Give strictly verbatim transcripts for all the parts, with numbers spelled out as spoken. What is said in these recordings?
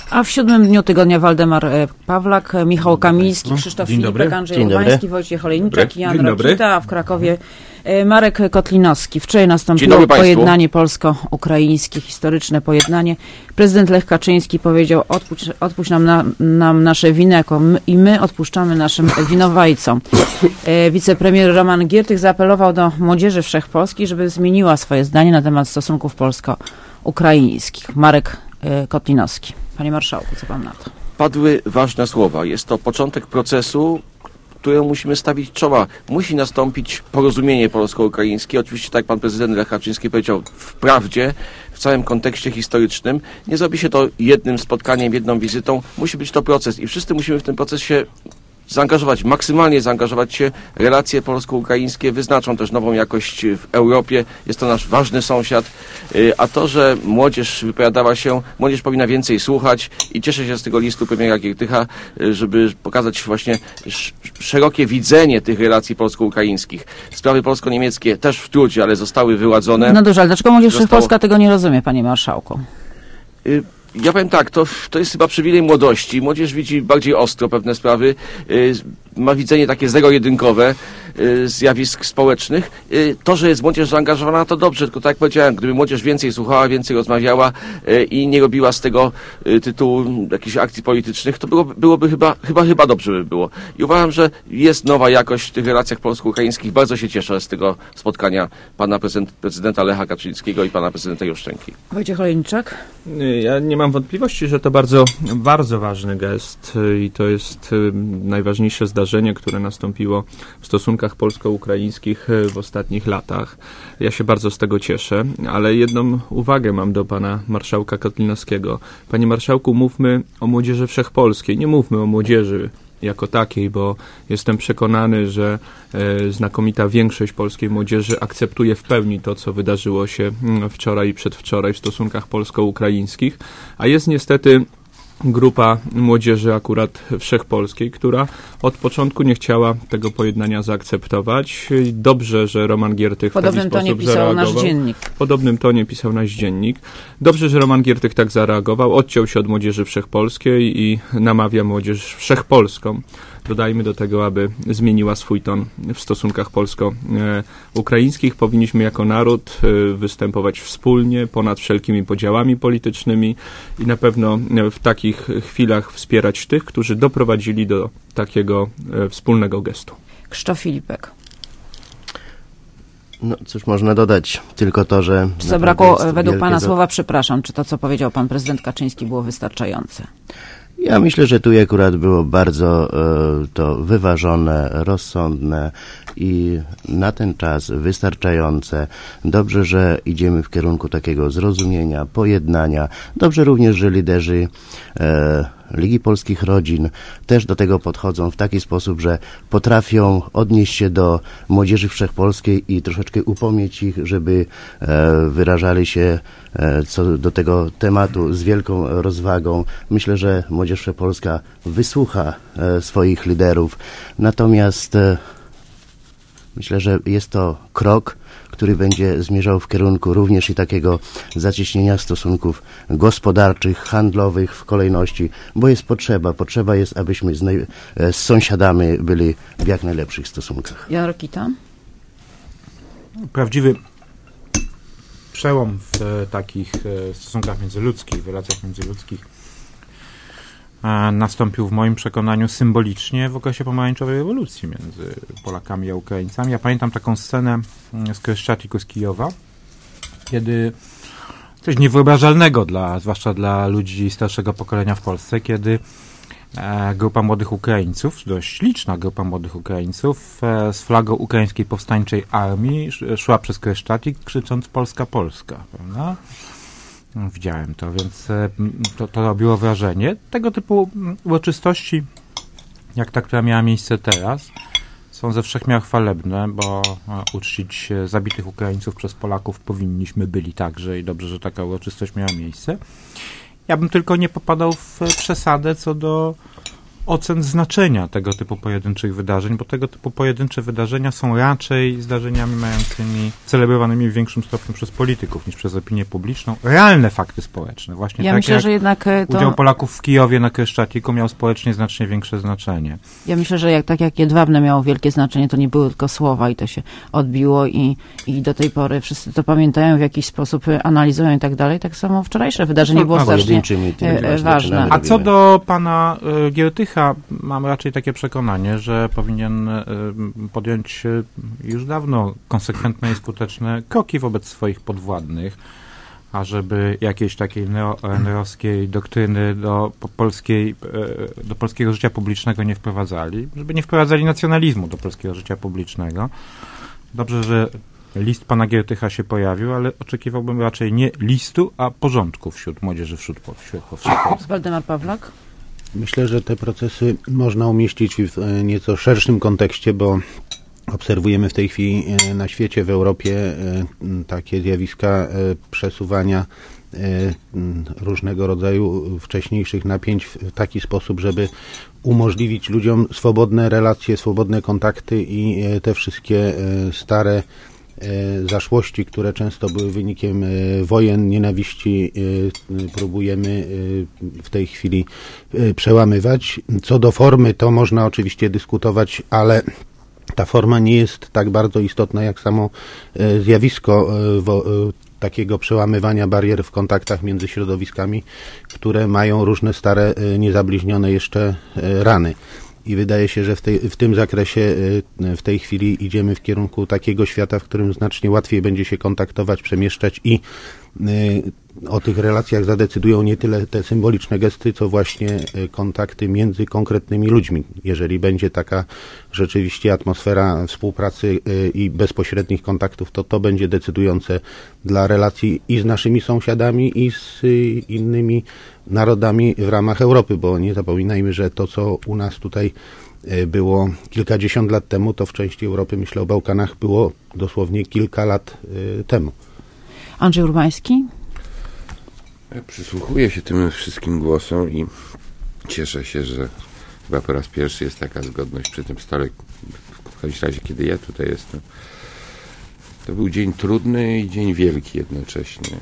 A w siódmym dniu tygodnia Waldemar Pawlak, Michał Kamiński, Krzysztof Filipek, Andrzej Urbański, Wojciech Olejniczak i Jan Rokita, a w Krakowie Marek Kotlinowski. Wczoraj nastąpiło pojednanie polsko-ukraińskie, historyczne pojednanie. Prezydent Lech Kaczyński powiedział: odpuść, odpuść nam, na, nam nasze winy, jako my, i my odpuszczamy naszym winowajcom. Wicepremier Roman Giertych zaapelował do młodzieży wszechpolskiej, żeby zmieniła swoje zdanie na temat stosunków polsko-ukraińskich. Marek Kotlinowski. Panie marszałku, co pan na to? Padły ważne słowa. Jest to początek procesu, któremu musimy stawić czoła. Musi nastąpić porozumienie polsko-ukraińskie. Oczywiście, tak jak pan prezydent Lech Kaczyński powiedział, wprawdzie, w całym kontekście historycznym. Nie zrobi się to jednym spotkaniem, jedną wizytą. Musi być to proces i wszyscy musimy w tym procesie zaangażować, maksymalnie zaangażować się. Relacje polsko-ukraińskie wyznaczą też nową jakość w Europie. Jest to nasz ważny sąsiad. A to, że młodzież wypowiadała się, młodzież powinna więcej słuchać i cieszę się z tego listu premiera Giertycha, żeby pokazać właśnie szerokie widzenie tych relacji polsko-ukraińskich. Sprawy polsko-niemieckie też w trudzie, ale zostały wyładzone. No dobrze, ale dlaczego młodzież Zostało... wszechpolska tego nie rozumie, panie marszałku? Y Ja powiem tak, to, to jest chyba przywilej młodości. Młodzież widzi bardziej ostro pewne sprawy, yy, ma widzenie takie zero-jedynkowe yy, zjawisk społecznych. Yy, to, że jest młodzież zaangażowana, to dobrze, tylko tak jak powiedziałem, gdyby młodzież więcej słuchała, więcej rozmawiała yy, i nie robiła z tego yy, tytułu jakichś akcji politycznych, to byłoby, byłoby chyba, chyba, chyba dobrze by było. I uważam, że jest nowa jakość w tych relacjach polsko-ukraińskich. Bardzo się cieszę z tego spotkania pana prezydent, prezydenta Lecha Kaczyńskiego i pana prezydenta Juszczenki. Wojciech Olejniczak. Ja nie mam wątpliwości, że to bardzo, bardzo ważny gest i to jest najważniejsze zdarzenie, które nastąpiło w stosunkach polsko-ukraińskich w ostatnich latach. Ja się bardzo z tego cieszę, ale jedną uwagę mam do pana marszałka Kotlinowskiego. Panie marszałku, mówmy o młodzieży wszechpolskiej, nie mówmy o młodzieży jako takiej, bo jestem przekonany, że e, znakomita większość polskiej młodzieży akceptuje w pełni to, co wydarzyło się wczoraj i przedwczoraj w stosunkach polsko-ukraińskich, a jest niestety grupa młodzieży akurat wszechpolskiej, która od początku nie chciała tego pojednania zaakceptować. Dobrze, że Roman Giertych w taki sposób zareagował. Nasz dziennik. W podobnym tonie pisał nasz dziennik. Dobrze, że Roman Giertych tak zareagował, odciął się od młodzieży wszechpolskiej i namawia młodzież wszechpolską. Dodajmy do tego, aby zmieniła swój ton w stosunkach polsko-ukraińskich. Powinniśmy jako naród występować wspólnie, ponad wszelkimi podziałami politycznymi i na pewno w takich chwilach wspierać tych, którzy doprowadzili do takiego wspólnego gestu. Krzysztof Filipek. No cóż można dodać, tylko to, że... Czy zabrakło według pana do... słowa, przepraszam, czy to, co powiedział pan prezydent Kaczyński, było wystarczające? Ja myślę, że tu akurat było bardzo e, to wyważone, rozsądne i na ten czas wystarczające. Dobrze, że idziemy w kierunku takiego zrozumienia, pojednania. Dobrze również, że liderzy e, Ligi Polskich Rodzin też do tego podchodzą w taki sposób, że potrafią odnieść się do młodzieży wszechpolskiej i troszeczkę upomnieć ich, żeby e, wyrażali się e, co do tego tematu z wielką rozwagą. Myślę, że młodzież wszechpolska wysłucha e, swoich liderów. Natomiast e, myślę, że jest to krok, który będzie zmierzał w kierunku również i takiego zacieśnienia stosunków gospodarczych, handlowych w kolejności, bo jest potrzeba. Potrzeba jest, abyśmy z, naj- z sąsiadami byli w jak najlepszych stosunkach. Jan Rokita. Prawdziwy przełom w takich stosunkach międzyludzkich, w relacjach międzyludzkich nastąpił w moim przekonaniu symbolicznie w okresie pomarańczowej rewolucji między Polakami a Ukraińcami. Ja pamiętam taką scenę z Kreszczatiku z Kijowa, kiedy coś niewyobrażalnego, dla, zwłaszcza dla ludzi starszego pokolenia w Polsce, kiedy e, grupa młodych Ukraińców, dość liczna grupa młodych Ukraińców e, z flagą ukraińskiej powstańczej armii szła przez Kreszczatik, krzycząc Polska, Polska, prawda? Widziałem to, więc to, to robiło wrażenie. Tego typu uroczystości, jak ta, która miała miejsce teraz, są ze wszech miar chwalebne, bo uczcić zabitych Ukraińców przez Polaków powinniśmy byli także i dobrze, że taka uroczystość miała miejsce. Ja bym tylko nie popadał w przesadę co do ocen znaczenia tego typu pojedynczych wydarzeń, bo tego typu pojedyncze wydarzenia są raczej zdarzeniami mającymi, celebrowanymi w większym stopniu przez polityków niż przez opinię publiczną. Realne fakty społeczne. Właśnie ja tak myślę, jak że jednak to... udział Polaków w Kijowie na Kreszczatiku miał społecznie znacznie większe znaczenie. Ja myślę, że jak, tak jak Jedwabne miało wielkie znaczenie, to nie były tylko słowa i to się odbiło i, i do tej pory wszyscy to pamiętają, w jakiś sposób analizują i tak dalej. Tak samo wczorajsze wydarzenie było strasznie ważne. A co do pana y, Giertycha, mam raczej takie przekonanie, że powinien y, podjąć y, już dawno konsekwentne i skuteczne kroki wobec swoich podwładnych, ażeby jakiejś takiej neoernerowskiej doktryny do polskiej, do polskiego życia publicznego nie wprowadzali, żeby nie wprowadzali nacjonalizmu do polskiego życia publicznego. Dobrze, że list pana Giertycha się pojawił, ale oczekiwałbym raczej nie listu, a porządku wśród młodzieży, wśród powszechnej. Waldemar Pawlak? Myślę, że te procesy można umieścić w nieco szerszym kontekście, bo obserwujemy w tej chwili na świecie, w Europie takie zjawiska przesuwania różnego rodzaju wcześniejszych napięć w taki sposób, żeby umożliwić ludziom swobodne relacje, swobodne kontakty i te wszystkie stare zaszłości, które często były wynikiem wojen, nienawiści, próbujemy w tej chwili przełamywać. Co do formy, to można oczywiście dyskutować, ale ta forma nie jest tak bardzo istotna jak samo zjawisko takiego przełamywania barier w kontaktach między środowiskami, które mają różne stare, niezabliźnione jeszcze rany. I wydaje się, że w, tej, w tym zakresie w tej chwili idziemy w kierunku takiego świata, w którym znacznie łatwiej będzie się kontaktować, przemieszczać i o tych relacjach zadecydują nie tyle te symboliczne gesty, co właśnie kontakty między konkretnymi ludźmi. Jeżeli będzie taka rzeczywiście atmosfera współpracy i bezpośrednich kontaktów, to to będzie decydujące dla relacji i z naszymi sąsiadami, i z innymi narodami w ramach Europy, bo nie zapominajmy, że to, co u nas tutaj było kilkadziesiąt lat temu, to w części Europy, myślę o Bałkanach, było dosłownie kilka lat temu. Andrzej Urbański? Ja przysłuchuję się tym wszystkim głosom i cieszę się, że chyba po raz pierwszy jest taka zgodność przy tym stole. W każdym razie, kiedy ja tutaj jestem. To był dzień trudny i dzień wielki jednocześnie.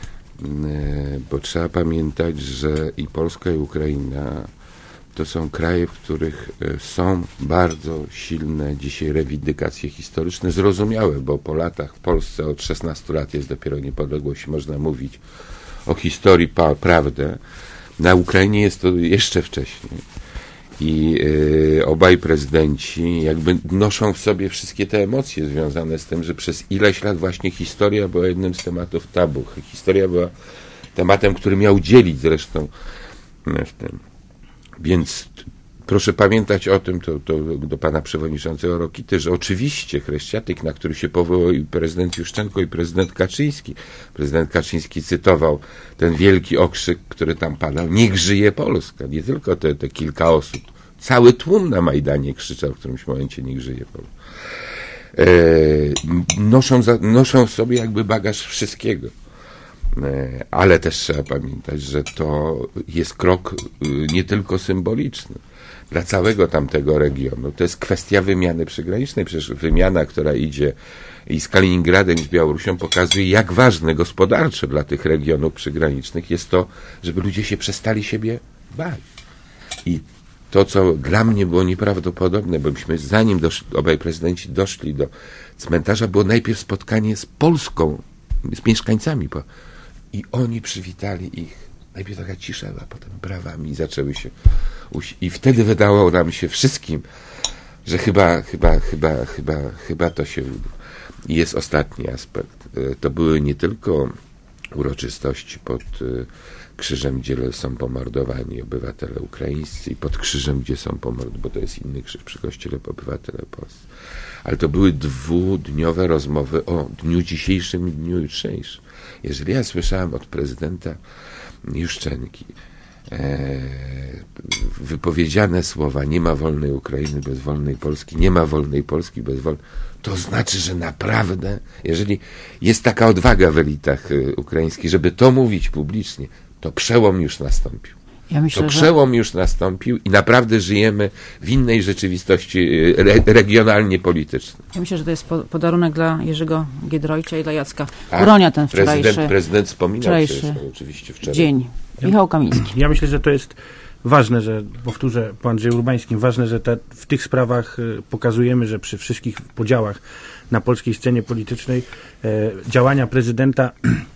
Bo trzeba pamiętać, że i Polska, i Ukraina to są kraje, w których są bardzo silne dzisiaj rewindykacje historyczne, zrozumiałe, bo po latach w Polsce od szesnastu lat jest dopiero niepodległość, można mówić o historii pa, prawdę. Na Ukrainie jest to jeszcze wcześniej. I y, obaj prezydenci jakby noszą w sobie wszystkie te emocje związane z tym, że przez ileś lat właśnie historia była jednym z tematów tabu. Historia była tematem, który miał dzielić zresztą w tym. Więc proszę pamiętać o tym, to, to do pana przewodniczącego Rokity, że oczywiście Chreszcjatyk, na który się powołał i prezydent Juszczenko, i prezydent Kaczyński. Prezydent Kaczyński cytował ten wielki okrzyk, który tam padał: niech żyje Polska. Nie tylko te, te kilka osób. Cały tłum na Majdanie krzyczał w którymś momencie: niech żyje Polska. E, noszą, za, noszą w sobie jakby bagaż wszystkiego. Ale też trzeba pamiętać, że to jest krok nie tylko symboliczny dla całego tamtego regionu. To jest kwestia wymiany przygranicznej. Przecież wymiana, która idzie i z Kaliningradem, i z Białorusią, pokazuje, jak ważne gospodarczo dla tych regionów przygranicznych jest to, żeby ludzie się przestali siebie bać. I to, co dla mnie było nieprawdopodobne, bo myśmy zanim doszli, obaj prezydenci doszli do cmentarza, było najpierw spotkanie z Polską, z mieszkańcami, i oni przywitali ich. Najpierw taka cisza, a potem brawami zaczęły się uś... I wtedy wydało nam się wszystkim, że chyba, chyba, chyba, chyba, chyba to się uda. I jest ostatni aspekt. To były nie tylko uroczystości pod krzyżem, gdzie są pomordowani obywatele ukraińscy, i pod krzyżem, gdzie są pomordowani, bo to jest inny krzyż przy kościele, obywatele polscy. Ale to były dwudniowe rozmowy o dniu dzisiejszym i dniu jutrzejszym. Jeżeli ja słyszałem od prezydenta Juszczenki e, wypowiedziane słowa: nie ma wolnej Ukrainy bez wolnej Polski, nie ma wolnej Polski bez wolnej, to znaczy, że naprawdę, jeżeli jest taka odwaga w elitach ukraińskich, żeby to mówić publicznie, to przełom już nastąpił. Ja myślę, to przełom że... już nastąpił i naprawdę żyjemy w innej rzeczywistości re, regionalnie politycznej. Ja myślę, że to jest podarunek dla Jerzego Giedroycia i dla Jacka Kuronia, ten wczorajszy, prezydent, prezydent wspominał wczorajszy oczywiście wczoraj. dzień. Michał Kamiński. Ja myślę, że to jest ważne, że, powtórzę po Andrzeju Urbańskim, ważne, że te, w tych sprawach pokazujemy, że przy wszystkich podziałach na polskiej scenie politycznej e, działania prezydenta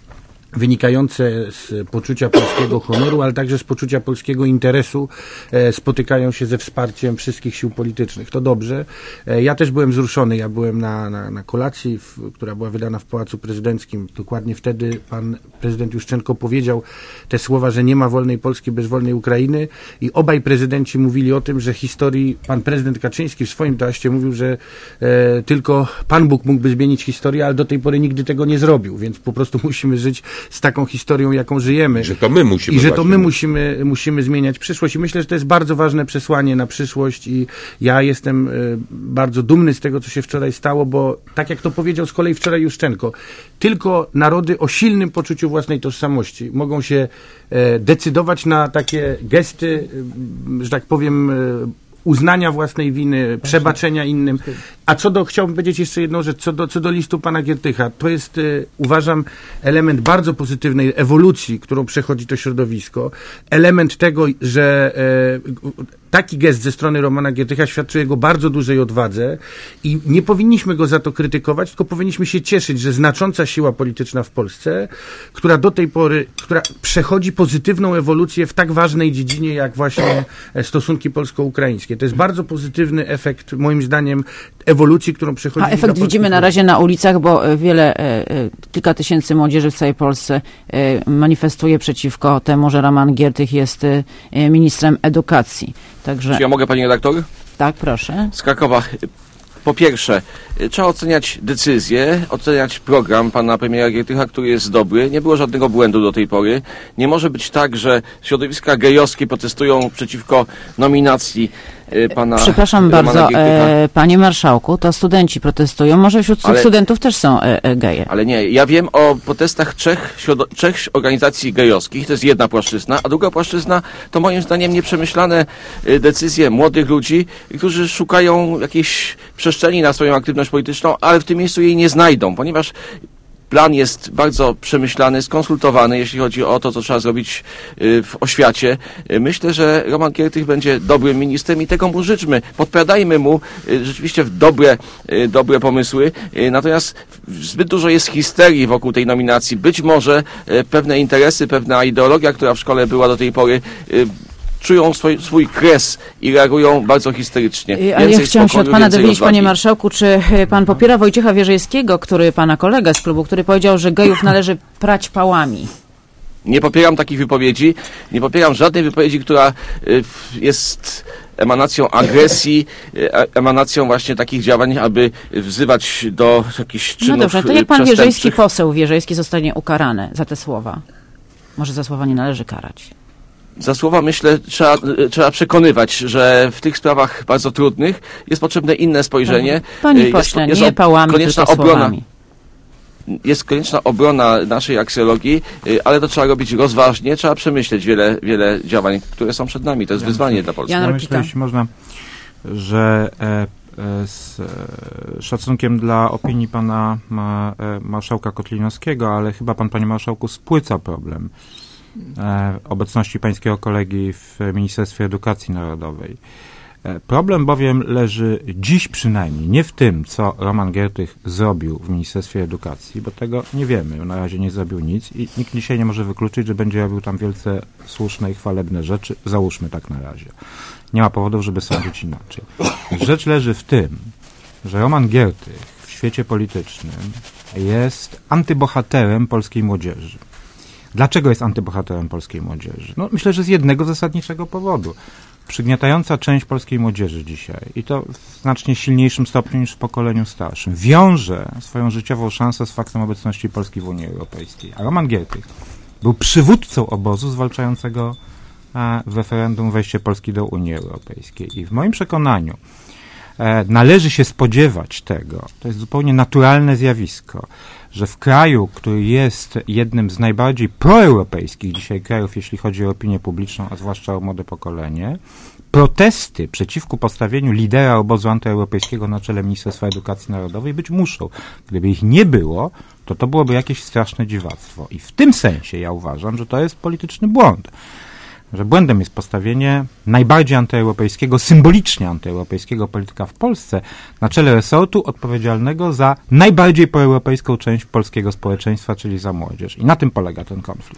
wynikające z poczucia polskiego honoru, ale także z poczucia polskiego interesu e, spotykają się ze wsparciem wszystkich sił politycznych. To dobrze. E, ja też byłem wzruszony. Ja byłem na, na, na kolacji, w, która była wydana w Pałacu Prezydenckim. Dokładnie wtedy pan prezydent Juszczenko powiedział te słowa, że nie ma wolnej Polski bez wolnej Ukrainy i obaj prezydenci mówili o tym, że historii, pan prezydent Kaczyński w swoim toaście mówił, że e, tylko Pan Bóg mógłby zmienić historię, ale do tej pory nigdy tego nie zrobił, więc po prostu musimy żyć z taką historią, jaką żyjemy. Że to my musimy. I że to my musimy, musimy zmieniać przyszłość. I myślę, że to jest bardzo ważne przesłanie na przyszłość i ja jestem y, bardzo dumny z tego, co się wczoraj stało, bo tak jak to powiedział z kolei wczoraj Juszczenko, tylko narody o silnym poczuciu własnej tożsamości mogą się y, decydować na takie gesty, y, że tak powiem, y, uznania własnej winy, przebaczenia innym. A co do, chciałbym powiedzieć jeszcze jedną rzecz, co do, co do listu pana Giertycha, to jest, y, uważam, element bardzo pozytywnej ewolucji, którą przechodzi to środowisko. Element tego, że y, taki gest ze strony Romana Giertycha świadczy o jego bardzo dużej odwadze i nie powinniśmy go za to krytykować, tylko powinniśmy się cieszyć, że znacząca siła polityczna w Polsce, która do tej pory, która przechodzi pozytywną ewolucję w tak ważnej dziedzinie, jak właśnie stosunki polsko-ukraińskie. To jest bardzo pozytywny efekt, moim zdaniem, ewolucji, którą przechodzi. A efekt widzimy na razie na ulicach, bo wiele, kilka tysięcy młodzieży w całej Polsce manifestuje przeciwko temu, że Roman Giertych jest ministrem edukacji. Także... Czy ja mogę, pani redaktor? Tak, proszę. Z Krakowa. Po pierwsze, trzeba oceniać decyzję, oceniać program pana premiera Giertycha, który jest dobry. Nie było żadnego błędu do tej pory. Nie może być tak, że środowiska gejowskie protestują przeciwko nominacji pana Przepraszam bardzo, e, panie marszałku, to studenci protestują. Może wśród ale, studentów też są e, e, geje. Ale nie, ja wiem o protestach trzech, trzech organizacji gejowskich, to jest jedna płaszczyzna, a druga płaszczyzna to moim zdaniem nieprzemyślane decyzje młodych ludzi, którzy szukają jakiejś przestrzeni na swoją aktywność polityczną, ale w tym miejscu jej nie znajdą, ponieważ plan jest bardzo przemyślany, skonsultowany, jeśli chodzi o to, co trzeba zrobić w oświacie. Myślę, że Roman Giertych będzie dobrym ministrem i tego mu życzmy. Podpowiadajmy mu rzeczywiście w dobre, dobre pomysły. Natomiast zbyt dużo jest histerii wokół tej nominacji. Być może pewne interesy, pewna ideologia, która w szkole była do tej pory, czują swój, swój kres i reagują bardzo histerycznie. Ale więcej ja chciałam się od pana dowiedzieć, panie marszałku, czy pan popiera Wojciecha Wierzejskiego, który, pana kolega z klubu, który powiedział, że gejów należy prać pałami? Nie popieram takich wypowiedzi. Nie popieram żadnej wypowiedzi, która jest emanacją agresji, emanacją właśnie takich działań, aby wzywać do jakichś czynów. No dobrze, to jak pan Wierzejski, poseł Wierzejski zostanie ukarany za te słowa? Może za słowa nie należy karać. Za słowa, myślę, trzeba, trzeba przekonywać, że w tych sprawach bardzo trudnych jest potrzebne inne spojrzenie. Panie pośle, jest, jest nie pałami, tylko obrona, słowami. Jest konieczna obrona naszej aksologii, ale to trzeba robić rozważnie, trzeba przemyśleć wiele, wiele działań, które są przed nami. To jest ja wyzwanie myślę, dla Polski. Ja myślę, jeśli można, że e, e, z e, szacunkiem dla opinii pana ma, e, marszałka Kotlinowskiego, ale chyba pan, panie marszałku, spłyca problem obecności pańskiego kolegi w Ministerstwie Edukacji Narodowej. Problem bowiem leży dziś przynajmniej nie w tym, co Roman Giertych zrobił w Ministerstwie Edukacji, bo tego nie wiemy. Na razie nie zrobił nic i nikt dzisiaj nie może wykluczyć, że będzie robił tam wielce słuszne i chwalebne rzeczy. Załóżmy tak na razie. Nie ma powodów, żeby sądzić inaczej. Rzecz leży w tym, że Roman Giertych w świecie politycznym jest antybohaterem polskiej młodzieży. Dlaczego jest antybohaterem polskiej młodzieży? No, myślę, że z jednego zasadniczego powodu. Przygniatająca część polskiej młodzieży dzisiaj, i to w znacznie silniejszym stopniu niż w pokoleniu starszym, wiąże swoją życiową szansę z faktem obecności Polski w Unii Europejskiej. A Roman Giertych był przywódcą obozu zwalczającego w referendum wejście Polski do Unii Europejskiej. I w moim przekonaniu e, należy się spodziewać tego, to jest zupełnie naturalne zjawisko, że w kraju, który jest jednym z najbardziej proeuropejskich dzisiaj krajów, jeśli chodzi o opinię publiczną, a zwłaszcza o młode pokolenie, protesty przeciwko postawieniu lidera obozu antyeuropejskiego na czele Ministerstwa Edukacji Narodowej być muszą. Gdyby ich nie było, to to byłoby jakieś straszne dziwactwo. I w tym sensie ja uważam, że to jest polityczny błąd. Że błędem jest postawienie najbardziej antyeuropejskiego, symbolicznie antyeuropejskiego polityka w Polsce na czele resortu odpowiedzialnego za najbardziej proeuropejską część polskiego społeczeństwa, czyli za młodzież. I na tym polega ten konflikt.